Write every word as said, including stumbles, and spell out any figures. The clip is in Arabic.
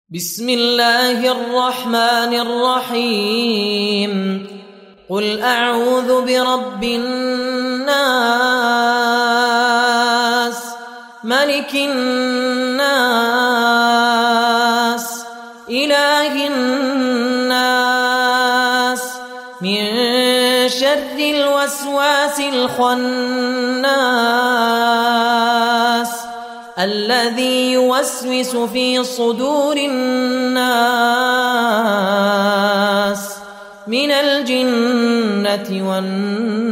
بسم الله الرحمن الرحيم قل أعوذ برب الناس ملك الناس إله الناس من شر الوسواس الخناس الذي يوسوس في صدور الناس من الجنة والناس.